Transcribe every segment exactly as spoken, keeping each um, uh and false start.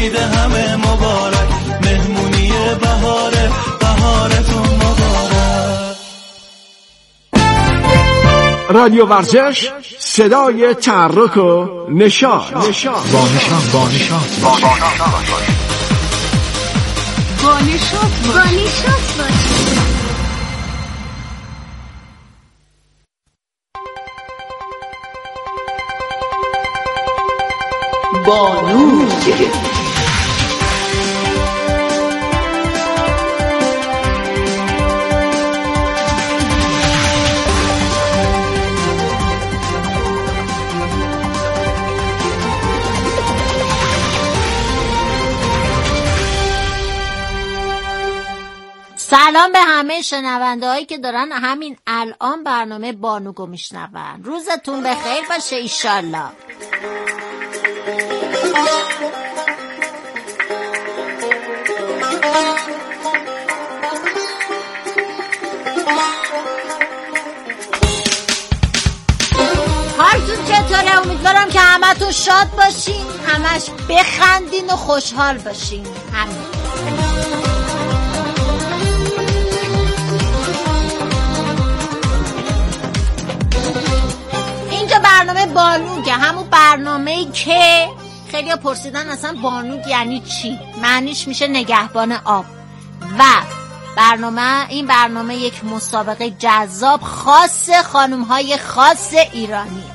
عید همه مبارک، مهمونی بهاره، بهارتون مبارک. رادیو ورزش، صدای تحرک و نشاط. با نشاط با نشاط با نشاط با نشاط با نشاط باشید. بانو سلام به همه شنونده هایی که دارن همین الان برنامه بانوگو میشنون. روزتون بخیر باشه ایشالله. حالتون چطوره؟ امیدوارم که همتون شاد باشین، همش بخندین و خوشحال باشین. همین. اینجا برنامه بانوگ، همون برنامه‌ای که خیلی ها پرسیدن اصلا بانوگ یعنی چی؟ معنیش میشه نگهبان آب. و برنامه این برنامه یک مسابقه جذاب خاص خانم‌های خاص ایرانی.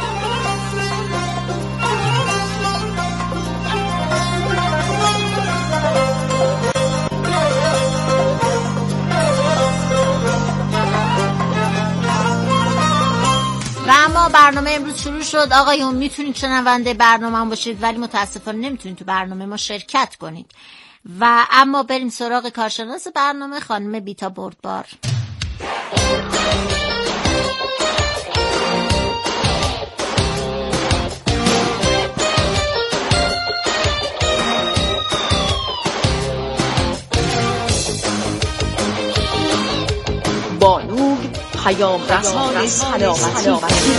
و اما برنامه امروز شروع شد. آقایون میتونید شنونده برنامه هم باشید ولی متاسفانه نمیتونید تو برنامه ما شرکت کنید. و اما بریم سراغ کارشناس برنامه خانم بیتا بردبار. بانو پیام رسان سلامتی.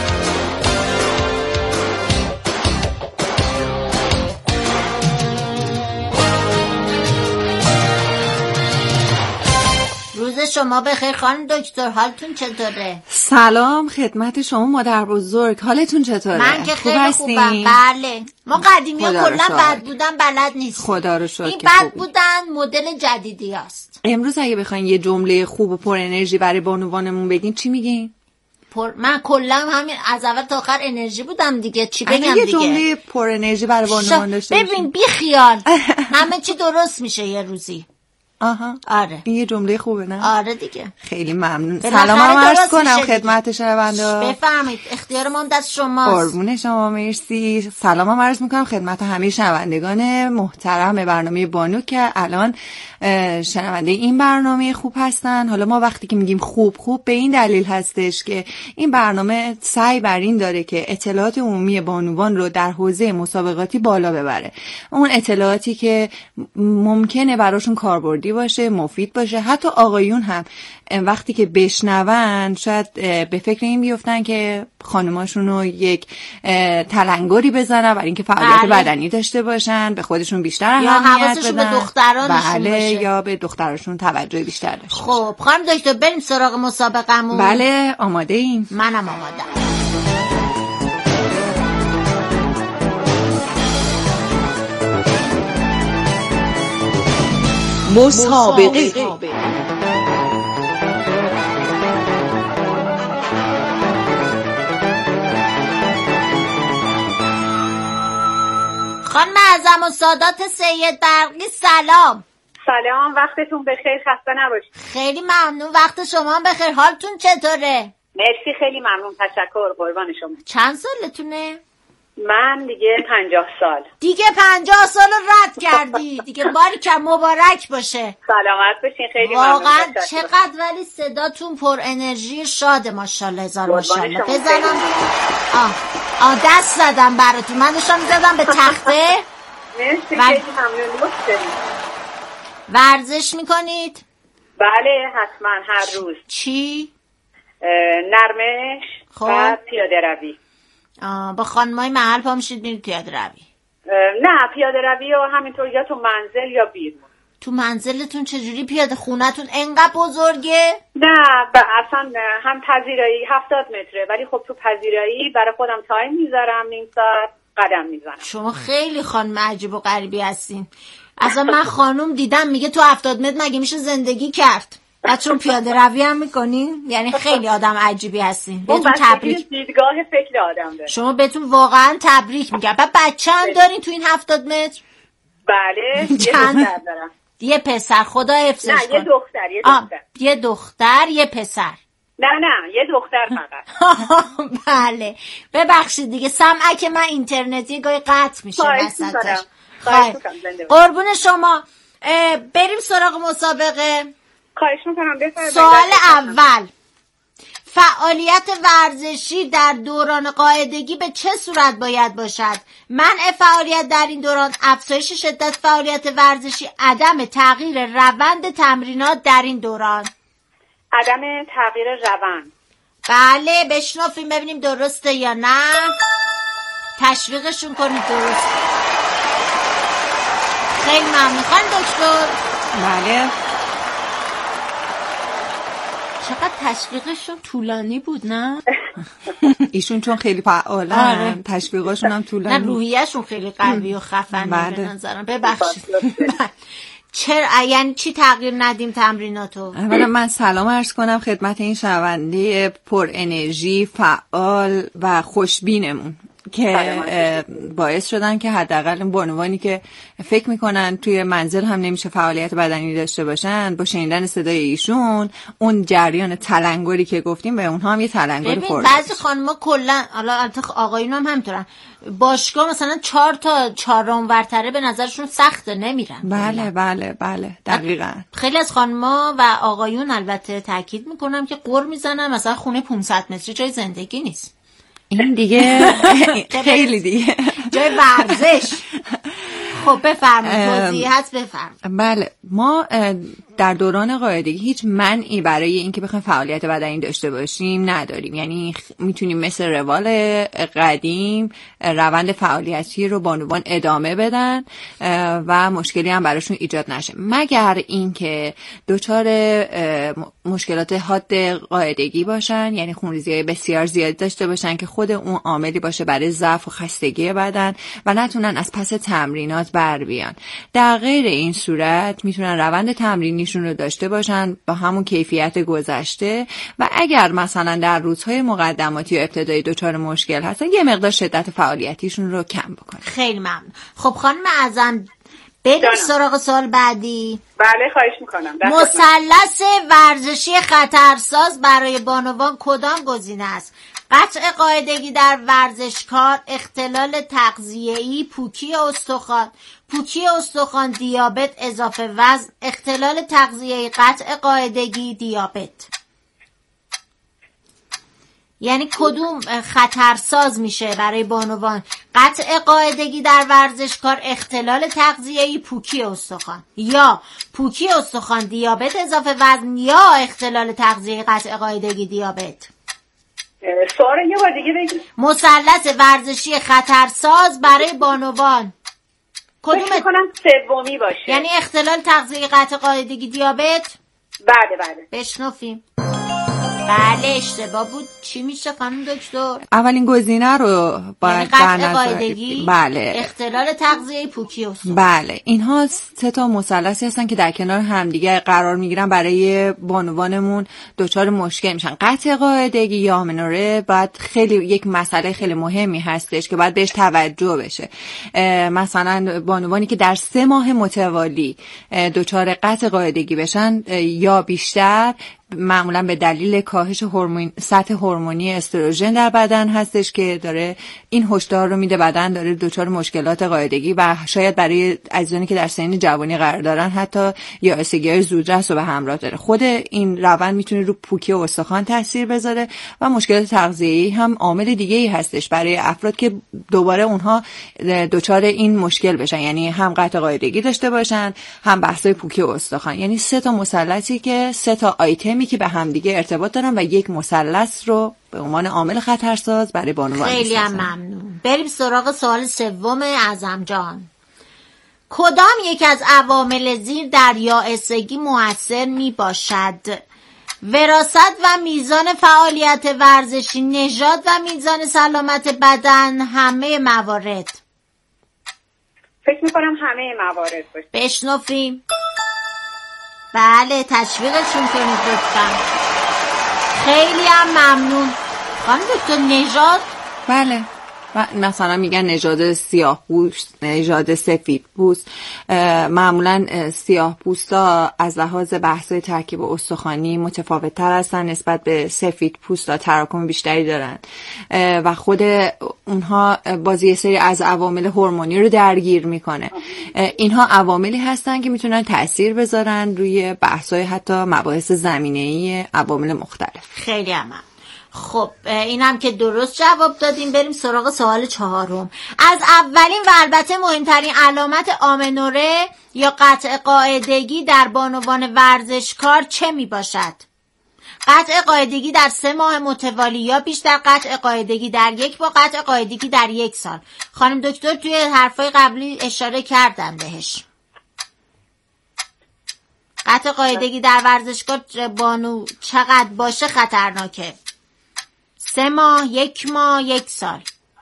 روز شما بخیر خانم دکتر، حالتون چطوره؟ سلام خدمت شما مادر بزرگ، حالتون چطوره؟ من که خیلی خوبم. بله ما قدیمی ها کلا بد بودن بلد نیست. خدا رو شکر. این بد بودن مدل جدیدی هست. امروز اگه بخواین یه جمله خوب و پر انرژی برای بانوانمون بگین چی میگین؟ پر... من کلا همین از اول تا آخر انرژی بودم دیگه، چی بگم دیگه؟ یه جمله پر انرژی برای بانوان داشته باشین. ببین بی خیال همه چی درست میشه یه روزی. آها آره این یه جمله خوبه نه؟ آره دیگه. خیلی ممنون. سلامم عرض کنم خدمت شنونده. بفرمایید اختیار ما دست شماست. قربون شما، مرسی. سلامم عرض میکنم خدمت همه شنوندگان محترم برنامه بانو که الان شنونده این برنامه خوب هستن. حالا ما وقتی که میگیم خوب خوب به این دلیل هستش که این برنامه سعی بر این داره که اطلاعات عمومی بانوان رو در حوزه مسابقاتی بالا ببره. اون اطلاعاتی که ممکنه براشون کاربردی باشه، مفید باشه. حتی آقایون هم وقتی که بشنون شاید به فکر این بیفتن که خانماشون رو یک تلنگری بزنن برای اینکه فعالیت بله. بدنی داشته باشن، به خودشون بیشتر اهمیت بدن، به دخترانشون بله باشه. یا به دخترشون توجه بیشتر داشته. خب خانم دکتر بریم سراغ مسابقمون. بله آماده ایم. منم آمادم. مسابقه خانم اعظم السادات سید برقی سلام. سلام وقتتون بخیر، خسته نباشید. خیلی ممنون، وقت شما هم بخیر. حالتون چطوره؟ مرسی خیلی ممنون، تشکر، قربان شما. چند سالتونه؟ من دیگه پنجاه سال. دیگه پنجاه سال رو رد کردی دیگه. باریکم مبارک باشه. سلامت باشین، خیلی ممنون. واقعا چقدر ولی صداتون پر انرژی شاده ماشاءالله. هزار ماشاءالله. بزنم آه آه دست زدم براتون، من داشتم زدم به تخته. مرسی و... خیلی ممنون. لطف دارید. ورزش میکنید؟ بله حتما هر روز. چی؟ نرمش خب. و پیاده روی. آه با خانمای محل پا میشید میرید پیاده روی. نه پیاده روی و همینطور یا تو منزل یا بیرون. تو منزلتون چجوری پیاده؟ خونتون انقدر بزرگه؟ نه ب... اصلا هم پذیرایی هفتاد متره، ولی خب تو پذیرایی برای خودم تایم میذارم، نیم ساعت قدم میزنم. شما خیلی خانم عجیب و غریبی هستین. اصلا من خانم دیدم میگه تو هفتاد متر مگه میشه زندگی کرد؟ بچون پیاده روی هم میکنین؟ یعنی خیلی آدم عجیبی هستین. بهتون تبریک. دیدگاه فکر آدم داره. شما بهتون واقعا تبریک میگم. بعد بچه هم دارین تو این هفتاد متر؟ بله یه دختر دارم. یه پسر، خدا حفظش کن. نه یه دختر یه دختر. یه دختر یه پسر. نه نه یه دختر فقط. بله ببخشید دیگه، سمعک من اینترنتی گاهی قطع میشه وسطش. قربون شما. بریم سراغ مسابقه. خواهش میکنم بفرمایید. سوال اول، فعالیت ورزشی در دوران قاعدگی به چه صورت باید باشد؟ منع فعالیت در این دوران، افزایش شدت فعالیت ورزشی، عدم تغییر روند تمرینات در این دوران. عدم تغییر روند. بله بشنویم ببینیم درسته یا نه. تشویقشون کنید درست. خیلی ممنون خانم دکتر. بله. چقدر تشویقشون طولانی بود نه؟ ایشون چون خیلی فعالن آره. تشویقشون هم طولانی. نه روحیه‌شون خیلی قوی و خفنه به نظرم. ببخشید. چرا یعنی چی تغییر ندیم تمریناتو؟ اولا من سلام عرض کنم خدمت این شنونده پر انرژی، فعال و خوشبینمون که باعث شدن که حداقل بانوانی که فکر میکنن توی منزل هم نمیشه فعالیت بدنی داشته باشن، با شنیدن صدای ایشون اون جریان تلنگری که گفتیم به اونها هم یه تلنگر خورده. بعضی خانم‌ها کلا حالا البته آقایون هم همینطورن، باشگاه مثلا چهار تا چهارم ورتره به نظرشون سخته نمیرن. بله بله بله دقیقاً. خیلی از خانم‌ها و آقایون البته تاکید میکنم که قر میزنن مثلا خونه پانصد متری جای زندگی نیست. این دیگه خیلی دیگه جای ورزش. خب بفرمایید توضیحات بفرمایید. بله ما در دوران قاعدگی هیچ منعی برای اینکه بخوایم فعالیت بدنی داشته باشیم نداریم، یعنی میتونیم مثل روال قدیم روند فعالیتی رو بانوان ادامه بدن و مشکلی هم براشون ایجاد نشه، مگر اینکه دچار مشکلات حاد قاعدگی باشن، یعنی خونریزی بسیار زیاد داشته باشن که خود اون عاملی باشه برای ضعف و خستگی بدن و نتونن از پس تمرینات بر بیان. در غیر این صورت میتونن روند تمرینیشون رو داشته باشن با همون کیفیت گذشته و اگر مثلا در روزهای مقدماتی و ابتدایی دچار مشکل هستن یه مقدار شدت فعالیتیشون رو کم بکنن. خیلی ممنون. خب خانم اعظم بریم سراغ سوال بعدی. بله خواهش میکنم. مثلث ورزشی خطرساز برای بانوان کدام گزینه است؟ قطع قاعدگی در ورزشکار، اختلال تغذیه‌ای، پوکی استخوان، پوکی استخوان، دیابت، اضافه وزن، اختلال تغذیه‌ای، قطع قاعدگی، دیابت. یعنی کدوم خطرساز میشه برای بانوان؟ قطع قاعدگی در ورزشکار، اختلال تغذیه‌ای، پوکی استخوان، یا پوکی استخوان، دیابت، اضافه وزن، یا اختلال تغذیه‌ای، قطع قاعدگی، دیابت. سوال یه بار دیگه بگید. مثلث ورزشی خطرساز برای بانوان کدوم؟ فکر می‌کنم سومی باشه. یعنی اختلال تغذیه‌ای، قطع قاعدگی، دیابت. بله بله. بشنویم. بله اشتباه بود. چی میشه خانم دکتر؟ اولین گزینه رو باید در نظر قاعدگی، بله، اختلال تغذیه‌ای، پوکی استخوان. بله اینها سه تا مثلثی هستن که در کنار همدیگه قرار میگیرن برای بانوانمون دچار مشکل میشن. قطع قاعدگی یا آمنوره باید خیلی یک مسئله خیلی مهمی هستش که باید بهش توجه بشه. مثلا بانوانی که در سه ماه متوالی دچار قطع قاعدگی بشن یا بیشتر، معمولا به دلیل کاهش هورمون سطح هورمونی استروژن در بدن هستش که داره این هشدار رو میده بدن داره دچار مشکلات قاعدگی و شاید برای عزیزانی که در سن جوانی قرار دارن حتی یائسگی‌های زودرس رو به همراه داره. خود این روند میتونه رو پوکی و استخوان تاثیر بذاره و مشکلات تغذیه‌ای هم عامل دیگه‌ای هستش برای افراد که دوباره اونها دچار این مشکل بشن، یعنی هم قطع قاعدگی داشته باشن هم بحث‌های پوکی و استخوان. یعنی سه تا مثلثی که سه تا آیتم عناصری که به همدیگه ارتباط دارن و یک مثلث رو به عنوان عامل خطرساز برای بانوان میسازن. خیلی هم ممنون. بریم سراغ سوال سوم اعظم جان. کدام یک از عوامل زیر در یائسگی مؤثر می باشد؟ وراثت و میزان فعالیت ورزشی، نژاد و میزان سلامت بدن، همه موارد؟ فکر میکنم همه موارد باشه. بشنفیم. بله، تشویقشون کنید لطفا. خیلی هم ممنون. خانم دکتر، نژاد؟ بله، مثلا میگن نژاد سیاه پوست، نژاد سفید پوست. معمولا سیاه پوستا از لحاظ بحث ترکیب استخوانی متفاوت تر هستن نسبت به سفید پوستا، تراکم بیشتری دارن و خود اونها بازی یه سری از عوامل هورمونی رو درگیر میکنه. اینها عواملی هستن که میتونن تأثیر بذارن روی بحث‌های حتی مباحث زمینه‌ای عوامل مختلف. خیلی هم خب اینم که درست جواب دادیم. بریم سراغ سوال چهارم. از اولین و البته مهمترین علامت آمنوره یا قطع قاعدگی در بانوان ورزشکار چه می باشد؟ قطع قاعدگی در سه ماه متوالی یا بیشتر، قطع قاعدگی در یک با، قطع قاعدگی در یک سال. خانم دکتر توی حرفای قبلی اشاره کردن بهش. قطع قاعدگی در ورزشکار بانو چقدر باشه خطرناکه؟ سه ماه، یک ماه، یک سال؟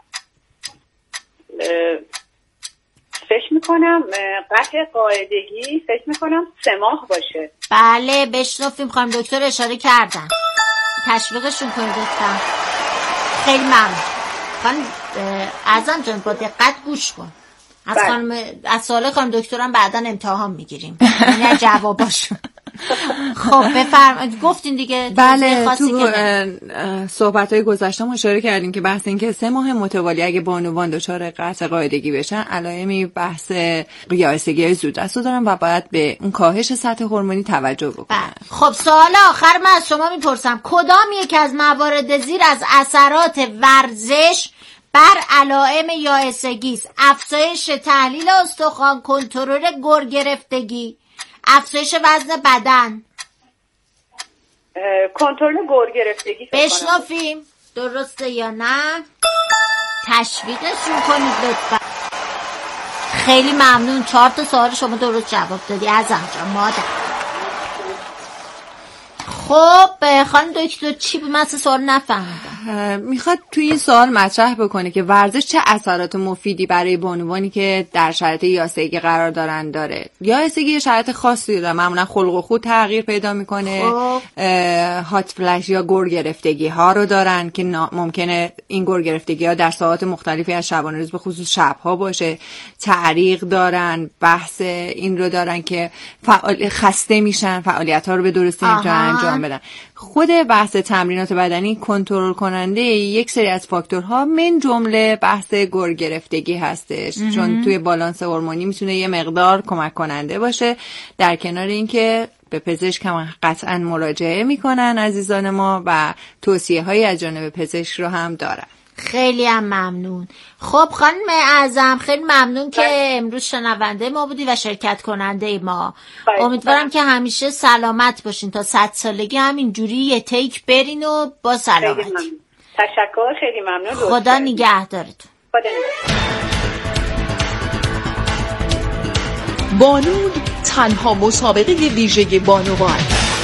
فکر میکنم قطع قاعدگی فکر میکنم سه ماه باشه. بله، بشنفیم. خانم دکتر اشاره کردن، تشویقشون کنید لطفا. خیلی ممنون. خانم اعظم جان با دقت گوش کن. از بله. خانم از سوال خانم دکترم بعداً امتحان میگیریم، یعنی جواباشون. خب بفرمایید. گفتین دیگه. بله، تو صحبت‌های گذشته ما اشاره کردیم که بحث این که سه ماه متوالی اگه بانوان دچار قطع قاعدگی بشن علائمی بحث یائسگی زودرس رو دارن و باید به اون کاهش سطح هورمونی توجه بکنن. خب سوال آخر من از شما میپرسم، کدام یک از موارد زیر از اثرات ورزش بر علائم یائسگی است؟ افزایش تحلیل استخوان، کنترل گر گرفتگی، افزایش وزن بدن؟ کنترل گر گرفتگی. بشنفیم درسته یا نه؟ تشویقشون کنید لطفا. خیلی ممنون. چهار تا سوال شما درست جواب دادی اعظم جان مادر. خب خانم دکتر چی بود؟ من سوال نفهمیدم. میخواد توی این سوال مطرح بکنه که ورزش چه اثرات مفیدی برای بانوانی که در شرایط یائسگی قرار دارن داره. یائسگی شرایط خاصی داره، معمولا خلق و خو تغییر پیدا میکنه. هات فلش یا گر گرفتگی ها رو دارن که ممکنه این گر گرفتگی ها در ساعات مختلفی از شبانه روز به خصوص شبها باشه. تعریق دارن، بحث این رو دارن که فعال خسته میشن، فعالیت ها رو به درستی نمیتونن انجام بدن. خود بحث تمرینات بدنی کنترل کننده یک سری از فاکتورها من جمله بحث گر گرفتگی هستش، چون توی بالانس هورمونی میتونه یه مقدار کمک کننده باشه. در کنار اینکه به پزشک هم قطعا مراجعه میکنن عزیزان ما و توصیه هایی از جانب پزشک رو هم دارن. خیلی هم ممنون. خب خانم اعظم خیلی ممنون که امروز شنونده ما بودی و شرکت کننده ما. امیدوارم که همیشه سلامت باشین، تا صد سالگی همین جوری یه تیک برین و با سلامتی. تشکر، خیلی ممنون. خدا نگهدارتون. خدا نگهدار. بانود تنها مسابقه ویژه بانوان.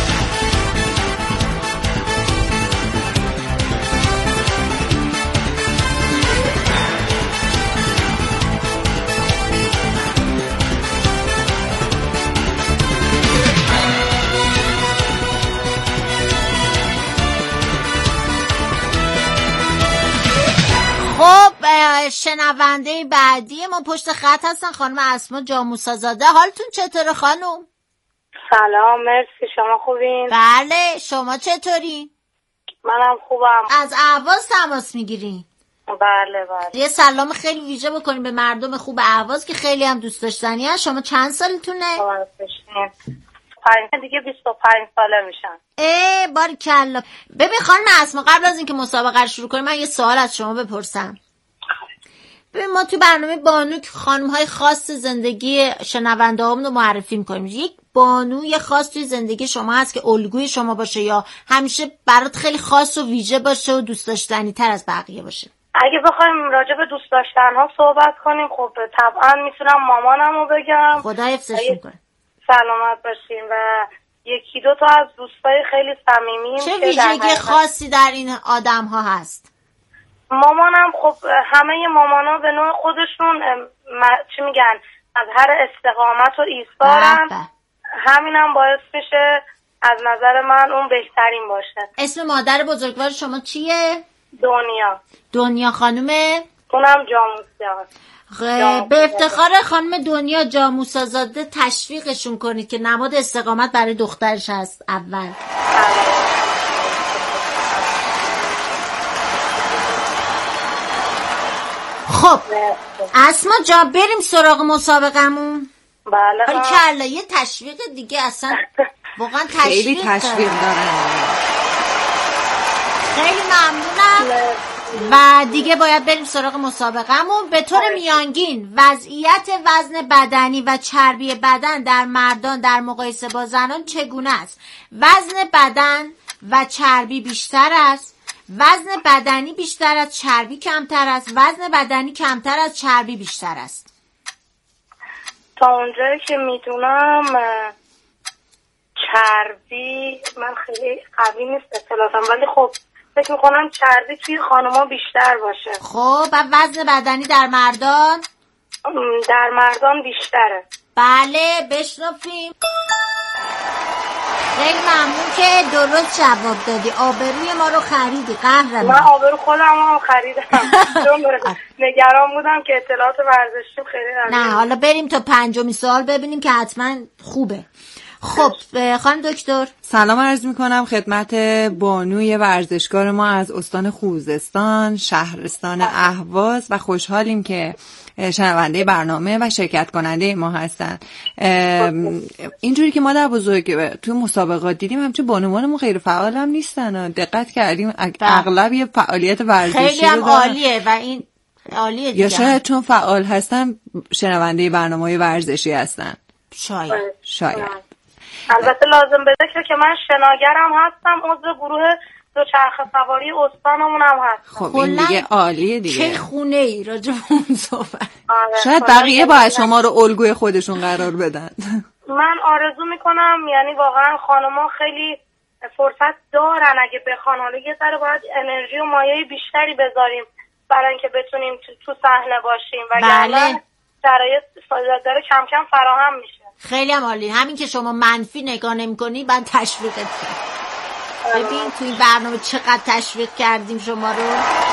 شنونده بعدی ما پشت خط هستن، خانم اسما جاموسازاده. حالتون چطوره خانم؟ سلام، مرسی. شما خوبین؟ بله، شما چطوری؟ منم خوبم. از اهواز تماس میگیرین؟ بله بله. یه سلام خیلی ویژه بکنیم به مردم خوب اهواز که خیلی هم دوست داشتنی هست. شما چند سالتونه؟ پنج دیگه بیست و پنج ساله میشن. ای باریکلا. ببین خانم اسما، قبل از اینکه مسابقه رو شروع کنیم من یه سوال از شما بپرسم. ببین ما تو برنامه بانو خانم های خاص زندگی شنونده هامون رو معرفی میکنیم. یک بانوی خاص توی زندگی شما هست که الگوی شما باشه یا همیشه برات خیلی خاص و ویژه باشه و دوست داشتنی تر از بقیه باشه؟ اگه بخوایم راجع به دوست داشتن ها صحبت کنیم، خب طبعا میتونم مامانم رو بگم، خدا حفظش میکنه، سلامت باشین. و یکی دو تا از دوستای خیلی صمیمیم. چه ویژگی خاصی در این آدم ها هست؟ مامانم خب همه مامانا به نوع خودشون چی میگن از هر استقامت و ایثارن، همینم باعث میشه از نظر من اون بهترین باشه. اسم مادر بزرگوار شما چیه؟ دنیا. دنیا خانومه؟ اونم جاموسه. به افتخار خانم دنیا جاموسازاده تشویقشون کنید که نماد استقامت برای دخترش هست اول. خب اسما جا بریم سراغ مسابقمون. بله. ولی کلا یه تشویق دیگه اصلا واقعا تشویق خیلی تشویق دارن. خیلی ممنونم. و دیگه باید بریم سراغ مسابقمون. به طور میانگین وضعیت وزن بدنی و چربی بدن در مردان در مقایسه با زنان چگونه است؟ وزن بدن و چربی بیشتر است، وزن بدنی بیشتر از چربی کمتر است، وزن بدنی کمتر از چربی بیشتر است. تا اونجایی که میدونم چربی، من خیلی قوی نیست اطلاعاتم، ولی خب فکر میکنم چربی توی خانوما بیشتر باشه. خب و وزن بدنی در مردان؟ در مردان بیشتره. بله بشنفیم. خیلی ممنون که درست جواب دادی. آبروی ما رو خریدی قهرمان. من آبرو خودم هم خریدم چون نگران بودم که اطلاعات ورزشی خیلی نه. حالا بریم تا پنجمی سوال ببینیم که حتما خوبه. خب خانم دکتر سلام عرض میکنم خدمت بانوی ورزشکار ما از استان خوزستان شهرستان اهواز و خوشحالیم که شنونده برنامه و شرکت کننده ما هستن. اینجوری که ما در بزرگ تو مسابقات دیدیم همچون بانوانمون غیر فعال هم نیستن. دقت کردیم اغلب یه فعالیت ورزشی خیلی هم عالیه و این عالیه دیگه. یا شاید چون فعال هستن شنونده برنامه‌های ورزشی هستن. شاید شاید البته لازم به ذکره که من شناگرم هستم، عضو گروه دوچرخه سواری استانمون هم هستم. خب این دیگه عالیه دیگه. چه خونه ای راجع به اون صحبت. شاید بقیه باید شما رو الگوی خودشون قرار بدن. من آرزو میکنم یعنی واقعا خانوما خیلی فرصت دارن اگه بخوان، حالا یه ذره باید انرژی و مایه بیشتری بذاریم برای اینکه بتونیم تو صحنه باشیم و بله. شرایط داره کم کم فراهم میشه. خیلی هم عالی. همین که شما منفی نگاه نمی‌کنی من تشویقت کنم. ببین تو این برنامه چقدر تشویق کردیم شما رو.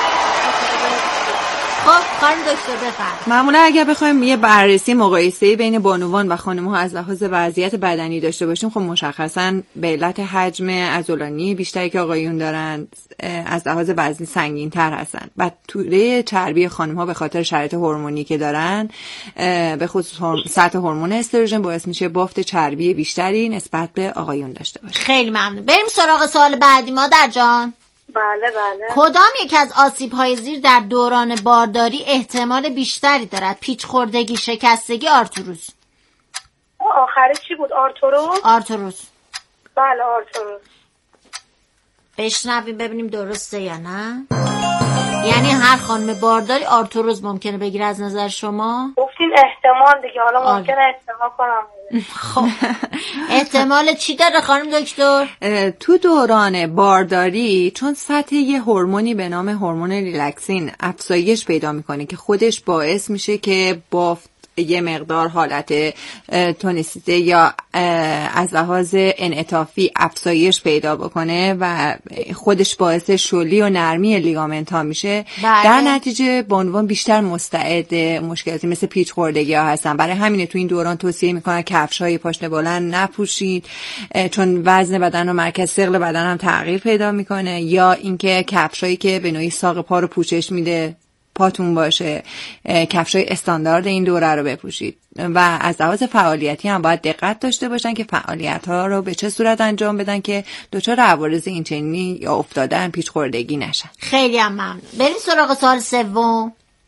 خب خانم دکتر بفرمایید. معمولا اگر بخوایم یه بررسی مقایسه‌ای بین بانوان و خانم‌ها از لحاظ وضعیت بدنی داشته باشیم، خب مشخصاً به علت حجم عضلانی بیشتری که آقایون دارن از لحاظ وزنی سنگین‌تر هستن و توده چربی خانم‌ها به خاطر شرایط هورمونی که دارن به خصوص سطح هورمون استروژن باعث میشه بافت چربی بیشتری نسبت به آقایون داشته باشه. خیلی ممنون. بریم سراغ سوال بعدی مادر جان. بله بله. کدام یک از آسیب‌های زیر در دوران بارداری احتمال بیشتری دارد؟ پیچ خوردگی، شکستگی، آرتروز. آخری چی بود؟ آرتروز؟ آرتروز. بله آرتروز. بشنویم ببینیم درسته یا نه. یعنی هر خانم بارداری آرتروز ممکنه بگیره از نظر شما؟ گفتین احتمال دیگه، حالا ممکنه احتمال کنم. خب احتمال چی داره خانم دکتر؟ تو دوران بارداری چون سطح یه هورمونی به نام هورمون ریلکسین افزایش پیدا میکنه که خودش باعث میشه که بافت یه مقدار حالت تونسیته یا از لحاظ انعطافی افزایش پیدا بکنه و خودش باعث شلی و نرمی لیگامنت ها میشه. بله. در نتیجه بانوان بیشتر مستعد مشکلاتی مثل پیچ خوردگی ها هستن. برای همینه تو این دوران توصیه میکنن کفش های پاشنه بلند نپوشید چون وزن بدن و مرکز ثقل بدن هم تغییر پیدا میکنه، یا اینکه کفشایی که به نوعی ساق پا رو پوشش میده پاتون باشه، کفشای استاندارد این دوره رو بپوشید و از لحاظ فعالیتی هم باید دقت داشته باشن که فعالیت ها رو به چه صورت انجام بدن که دچار عوارض این چنینی یا افتادن پیچ خوردگی نشن. خیلی هم ممنون. بریم سراغ سوال سوم.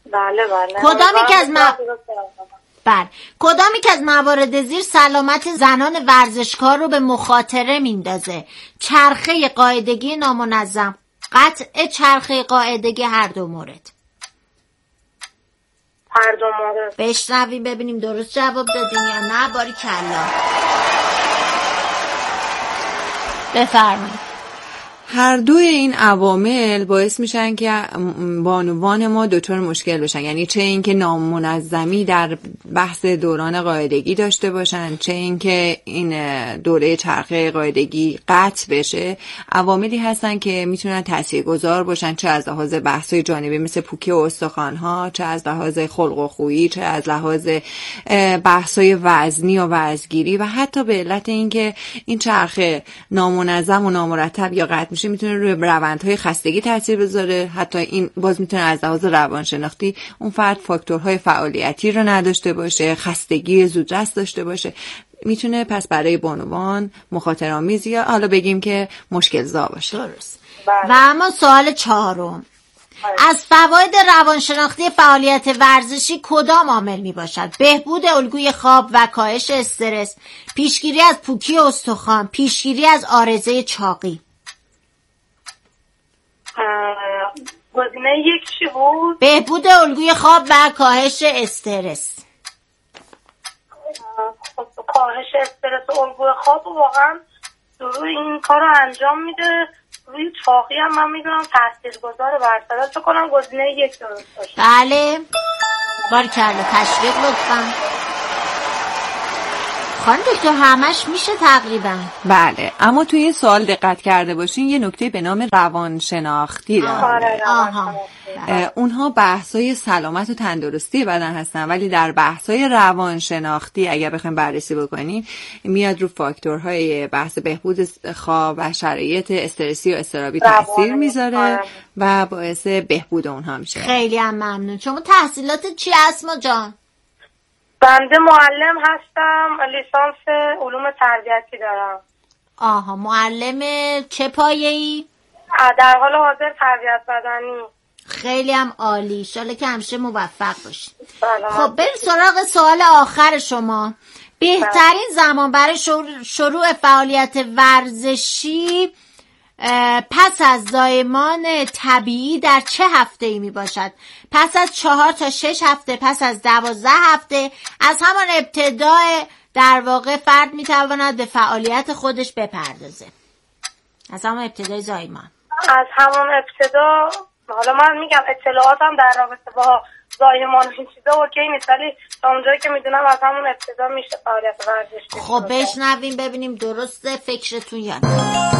بله بله. کدامی که از م... بله کدامی که از موارد زیر سلامت زنان ورزشکار رو به مخاطره میندازه؟ چرخه قاعدگی نامنظم، قطع چرخه قاعدگی، هر دو مورد. هر دو مورد. بشنویم ببینیم درست جواب دادین یا نه. باری کلا بفرمایید. هر دوی این عوامل باعث میشن که بانوان ما دچار مشکل بشن، یعنی چه اینکه نامنظمی در بحث دوران قاعدگی داشته باشن، چه اینکه این دوره چرخه قاعدگی قطع بشه. عواملی هستن که میتونن تاثیرگذار باشن، چه از لحاظ بحث‌های جانبی مثل پوکی و استخوان‌ها، چه از لحاظ خلق و خویی، چه از لحاظ بحث‌های وزنی و وزنگیری، و حتی به علت اینکه این چرخه نامنظم و نامرتب یا قطع میشه میتونه روی روندهای خستگی تاثیر بذاره. حتی این باز میتونه از لحاظ روانشناختی اون فرد فاکتورهای فعالیتی رو نداشته باشه، خستگی زودرس داشته باشه. میتونه پس برای بانوان مخاطره‌آمیز یا حالا بگیم که مشکل زا باشه. درست. و اما سوال چهارم، از فواید روانشناختی فعالیت ورزشی کدام عامل می باشد؟ بهبود الگوی خواب و کاهش استرس، پیشگیری از پوکی استخوان، پیشگیری از عارضه چاقی. گزینه یک چی بود؟ بهبود الگوی خواب و کاهش استرس. خب کاهش استرس و الگوی خواب واقعا روی این کار رو انجام میده. روی چاقی هم من میدونم تاثیرگذار برصدا. فکر کنم گزینه یک درست باشه. بله بارکلا، تشویق لطفا. خانم دکتر همش میشه تقریبا. بله، اما توی این سوال دقت کرده باشین یه نکته به نام روانشناختی داره. آها. اونها بحثای سلامت و تندرستی بدن هستن، ولی در بحثای روانشناختی اگر بخوایم بررسی بکنیم میاد رو فاکتورهای بحث بهبود خواب و شرایط استرسی و اضطرابی تاثیر میذاره و باعث بهبود اونها میشه. خیلی هم ممنون. شما تحصیلات چی اسما جان؟ بنده معلم هستم، لیسانس علوم تربیتی دارم. آها، معلم چه پایه‌ای؟ در حال حاضر تربیت بدنی. خیلی هم عالی، انشالله که همیشه موفق باشید. خب بریم سراغ سوال آخر شما. بهترین زمان برای شروع فعالیت ورزشی پس از زایمان طبیعی در چه هفته ای می باشد؟ پس از چهار تا شش هفته، پس از دوازده هفته؟ از همان ابتدای در واقع فرد می تواند به فعالیت خودش بپردازه. از همان ابتدای زایمان. از همون ابتدا، حالا من میگم اطلاعاتم در رابطه با زایمان این چیزا اوکی نیست، ولی تا اونجایی که میدونم از همون ابتدا میشه فعالیت ورزشی. خب بشنویم ببینیم درسته فکرتون یا نه.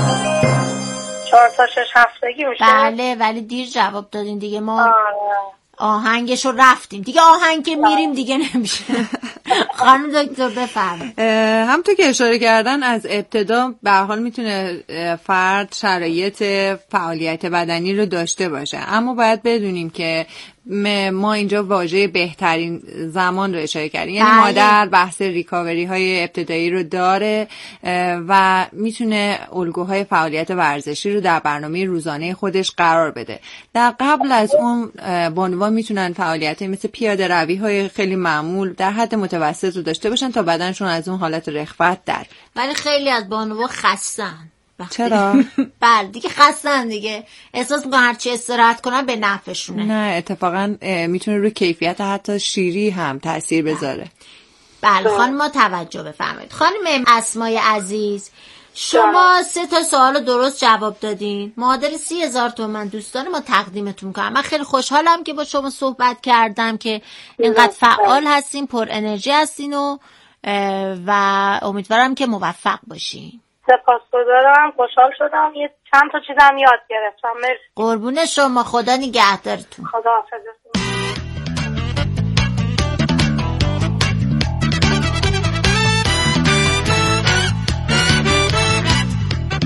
چهار تا شش هفتگی میشه. بله ولی دیر جواب دادین دیگه. ما آره. آهنگشو رفتیم دیگه، آهنگ که میریم دیگه نمیشه. خانم دکتر بفرمایید. همونطور که اشاره کردن از ابتدا به هر حال میتونه فرد شرایط فعالیت بدنی رو داشته باشه، اما باید بدونیم که ما اینجا واژه بهترین زمان رو اشاره کردیم، یعنی بله. مادر بحث ریکاوری های ابتدایی رو داره و میتونه الگوهای فعالیت ورزشی رو در برنامه روزانه خودش قرار بده. در قبل از اون بانوان میتونن فعالیت مثل پیاده روی های خیلی معمول در حد متوسط رو داشته باشن تا بدنشون از اون حالت رخوت در. ولی خیلی از بانوان خستن. چرا؟ بله دیگه خستن دیگه، احساس میکنن هرچی استراحت کنن به نفعشونه. نه اتفاقا میتونه روی کیفیت حتی شیری هم تأثیر بذاره. بله خانم ما توجه بفرمایید. خانم اسمای عزیز شما سه تا سوال درست جواب دادین، معادل سی هزار تومن دوستان ما تقدیمتون کنم. من خیلی خوشحالم که با شما صحبت کردم که اینقدر فعال هستین، پر انرژی هستین و و امیدوارم که موفق باشین. سپاسگزارم، خوشحال شدم، یه چند تا چیزم یاد گرفتم. مرسی. قربون شما، خدا نگهدارتون. خدا حافظتون.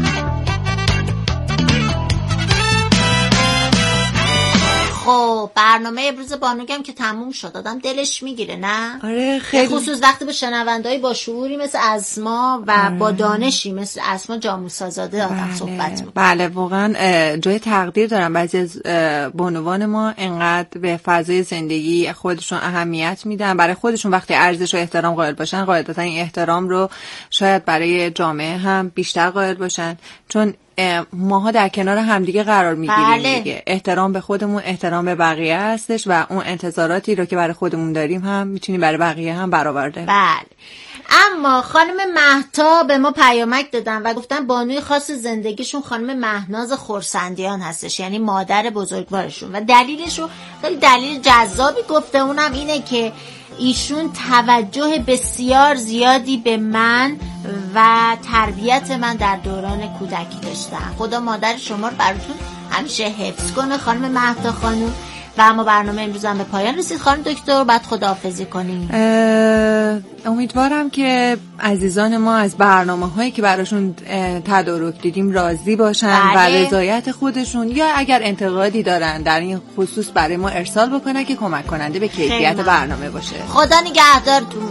خب برنامه برنامه امروز بانوگم که تموم شد آدم دلش میگیره نه؟ آره خیلی، خصوص وقتی به شنونده‌های با شعوری مثل اسما و آره. با دانشی مثل اسما جاموسازاده آدم بله. صحبت میکنه. بله واقعا جای تقدیر دارم بعضی از بانوان ما انقدر به فضای زندگی خودشون اهمیت میدن، برای خودشون وقتی ارزش و احترام قائل باشن قاعدتا این احترام رو شاید برای جامعه هم بیشتر قائل باشن، چون ماها در کنار همدیگه قرار میگیریم بله. دیگه احترام به خودمون احترام به بقیه هستش و اون انتظاراتی رو که برای خودمون داریم هم میتونیم برای بقیه هم برآورده. بله. اما خانم مهتا به ما پیامک دادن و گفتن بانوی خاص زندگیشون خانم مهناز خرسندیان هستش، یعنی مادر بزرگوارشون، و دلیلش رو خیلی دلیل جذابی گفته، اونم اینه که ایشون توجه بسیار زیادی به من و تربیت من در دوران کودکی داشتن. خدا مادر شما رو براتون همیشه حفظ کنه خانم مهتا خانم. و اما برنامه امروز هم به پایان رسید خانم دکتر، بعد خداحافظی کنیم. امیدوارم که عزیزان ما از برنامه هایی که براشون تدارک دیدیم راضی باشن بله. و رضایت خودشون یا اگر انتقادی دارن در این خصوص برای ما ارسال بکنن که کمک کننده به کیفیت برنامه باشه. خدا نگهدارتون.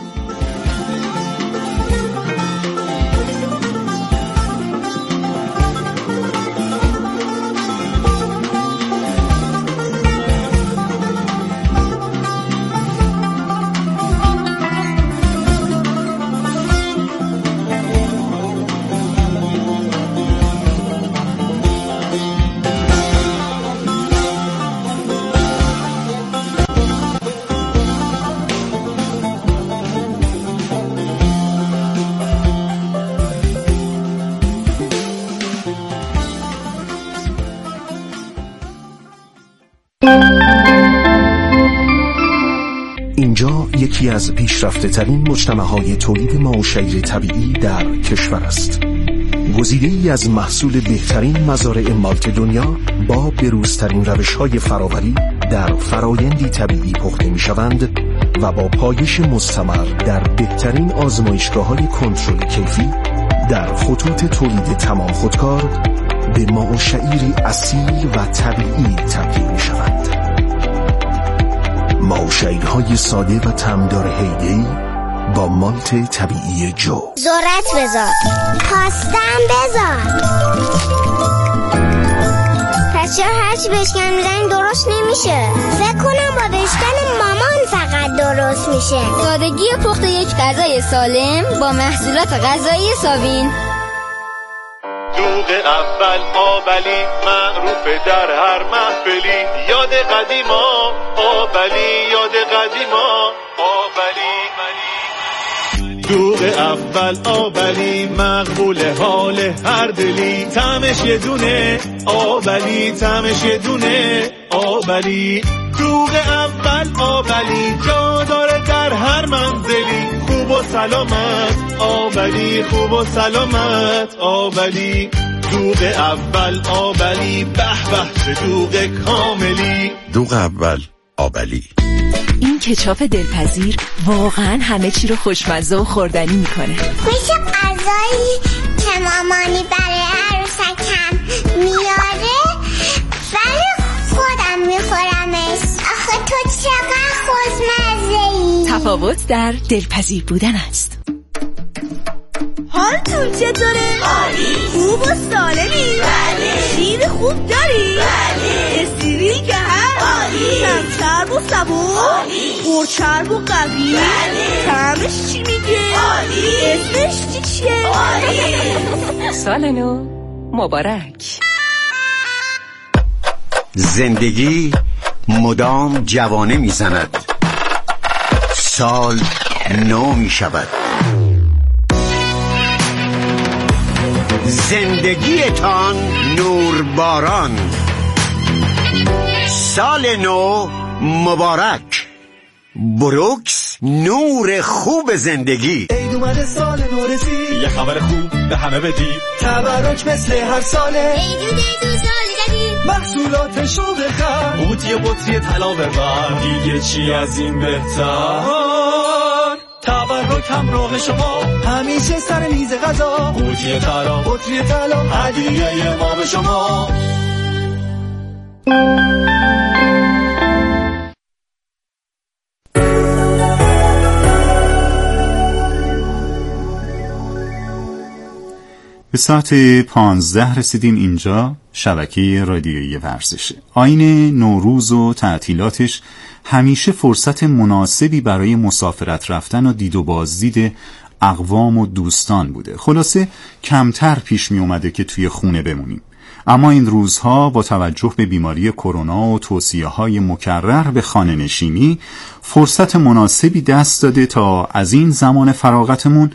اینجا یکی از پیشرفته ترین مجتمع‌های تولید ماء و شیر طبیعی در کشور است. گزیده‌ای از محصول بهترین مزارع مالت دنیا با بروزترین روش‌های فراوری در فرایندی طبیعی پخته می‌شوند و با پایش مستمر در بهترین آزمایشگاه‌های کنترل کیفی در خطوط تولید تمام خودکار به ماء و شعیری اصیل و طبیعی تبدیل می‌شوند. ماء و شعیرهای ساده و طعمدار هیدی با مالت طبیعی جو. ذرت بذار، پاستم بذار. پس چرا هرچی بشکن میزنی درست نمیشه؟ فکر کنم با بشکن مامان فقط درست میشه. سادگی پخت یک غذای سالم با محصولات غذایی ساوین. دوغ اول آبلی معروف در هر محفلی، یاد قدیما آبلی، یاد قدیما آبلی. دوغ اول آبلی مقبول حال هر دلی، طعمش یه دونه آبلی، طعمش یه دونه آبلی. دوغ اول آبلی جا داره در هر منزلی، خوب و سلامت آبلی، خوب و سلامت آبلی. دوغ اول آبلی، به به چه دوغ کاملی. دوغ اول آبلی. این کچاپ دلپذیر واقعا همه چی رو خوشمزه و خوردنی میکنه. میشه غذایی که مامانی برای عروسکم میاره ولی خودم میخورمش. آخه تو چقدر خوشمزه‌ای. تفاوت در دلپذیر بودن است. حالتون چطوره؟ عالی. خوب و سالمی؟ بله. شیر خوب داری؟ بله. استریل که هست؟ عالی. کم چرب و صبور؟ عالی. پر چرب و قوی؟ بله. طعمش چی میگه؟ عالی. اسمش چی چیه؟ عالی. سال نو مبارک. زندگی مدام جوانه میزند، سال نو میشود. زندگیتان نورباران، سال نو مبارک. بروکس، نور خوب زندگی. عید اومده سال نو رسید، یه خبر خوب به همه بدی. تبرک مثل هر ساله، عیدو دیدو سال جدید، محصولاتشو بخر، قوطی قطری طلا ببر، دیگه چی از این بهتر. تبرک همراه شما همیشه سر میز غذا، قوطی طلا قطری طلا هدیه ما به شما. به ساعت پانزده رسیدیم. اینجا شبکه رادیویی ورزشه. آیین نوروز و تعطیلاتش همیشه فرصت مناسبی برای مسافرت رفتن و دید و بازدید اقوام و دوستان بوده. خلاصه کمتر پیش می اومده که توی خونه بمونیم. اما این روزها با توجه به بیماری کرونا و توصیه‌های مکرر به خانه نشینی فرصت مناسبی دست داده تا از این زمان فراغتمون